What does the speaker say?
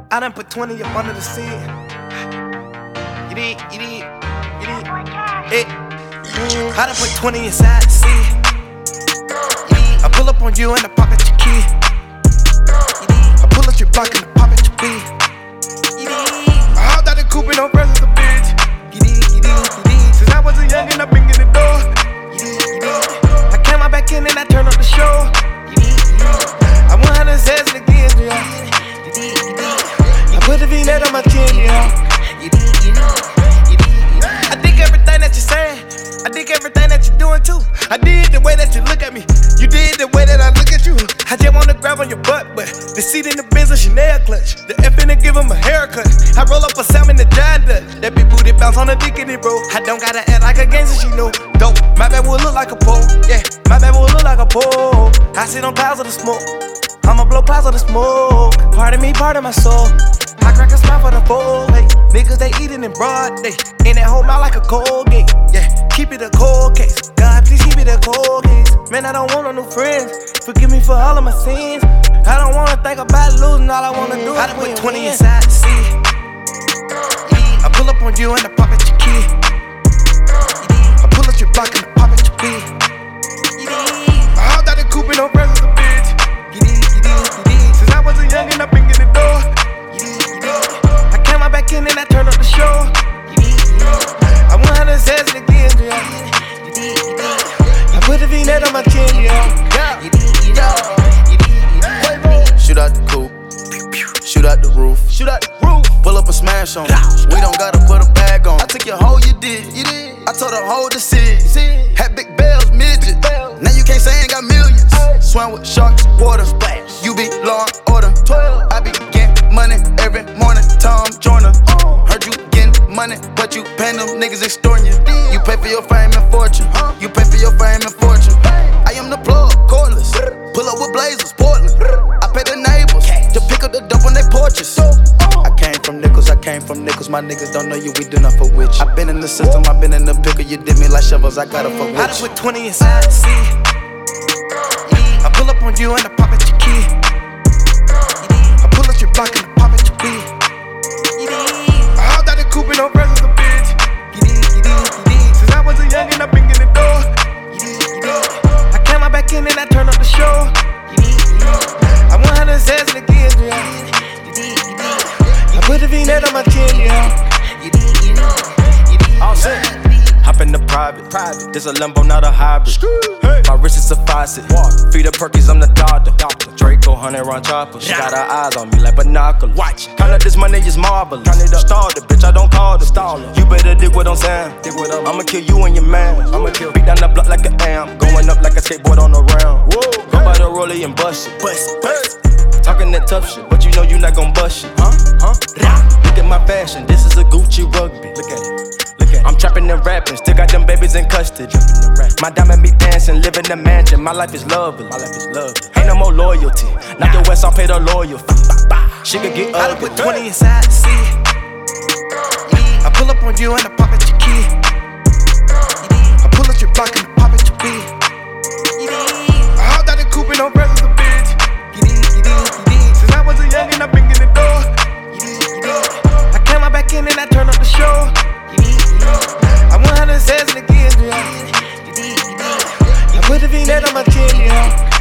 I done put 20 up under the seat. You did. I done put 20 inside the seat. I pull up on you and I pocket your key. I pull up your block and I pocket your beat. I hopped out the coupe and no presence of bitch. Since I was a youngin', I been in the door. I came out back in and I turned up the show. I 100 says it again, yeah. I put the V-net on my chin, yeah. I dig everything that you're saying. I dig everything that you're doing too. I did the way that you look at me. You did the way that I look at you. I just wanna grab on your butt, but the seat in the Benz a Chanel clutch. The F in to give him a haircut. I roll up a salmon the John Dutch. That big booty bounce on the dick in it, bro. I don't gotta act like a gangster, she know. Dope. My bad will look like a pole. Yeah, my bad will look like a pole. I sit on clouds of the smoke. I'ma blow clouds of the smoke. Part of me, part of my soul. I crack a smile for the fold. Hey, niggas they eatin' in broad day. In that whole mouth like a cold gate. Yeah, keep it a cold case. God, please keep it a cold case. Man, I don't want no new friends. Forgive me for all of my sins. I don't wanna think about losing. All I wanna do is put 20 inside the seat. I pull up on you and I pocket your key. I pull up your block and I pocket your beat. I hopped out the coupe and no presence of bitch. Since I was a youngin', I been in the door. I came out back in and I turned up the show. I 100 says it again, yeah. I put the V-net on my chin, yeah. Shoot out the coupe, shoot out the roof, pull up and smash on. We don't gotta put a bag on. I took your hoe, you did. I told her hold the seat. Had big bells, midget. Now you can't say I ain't got millions. Swam with sharks, water. You be law and order. I be getting money every morning. Tom Joyner. Heard you getting money, but you paying them niggas extorting you. You pay for your fame and fortune. You pay for your fame and fortune. I am the plug, cordless. Pull up with blazers, Portland. I pay the neighbors to pick up the dope on their porches. I came from nickels, my niggas don't know you, we do not for witch. I been in the system, I been in the pickle, you did me like shovels, I gotta fuck with you. I done put 20 inside the seat. I pull up on you and I pocket your key. I pull up your block and I pocket your beat. I hopped out the coupe and no presence of bitch. Since I was a youngin', I been in the door. I came out back in and I turned up the show. I 100 says it again, yeah. I put the V-net on my chin, yeah. All set. Hop in the private. This a limbo, not a hybrid. My wrist is a faucet. Feed the Perkies, I'm the doctor. Draco, 100 round chopper. She got her eyes on me like binoculars. Watch. Count up this money is marvelous. Count it up. Started, bitch, I don't call the staller. You better dig what I'm saying. I'ma kill you and your man. Beat down the block like an amp. Going up like a skateboard on the round. Go by the rollie and bust it. Talking that tough shit, but you know you not gon' bust shit. Look at my fashion, this is a Gucci rugby. Look at it. I'm trapping and rapping, still got them babies in custody. My diamond be dancing, live in the mansion. My life is lovely. Ain't no more loyalty. Knock your West, I'll pay the lawyer. She could get I done put 20 inside the seat. I pull up on you and I pocket your key. I pull up your block and I pocket your beat. I hopped out the coupe and no presence of bitch. Since I was a youngin', I been in the door. I came out back in and I turned up the show. I 100 says it again, yeah. I put the V-net on my chin, yeah.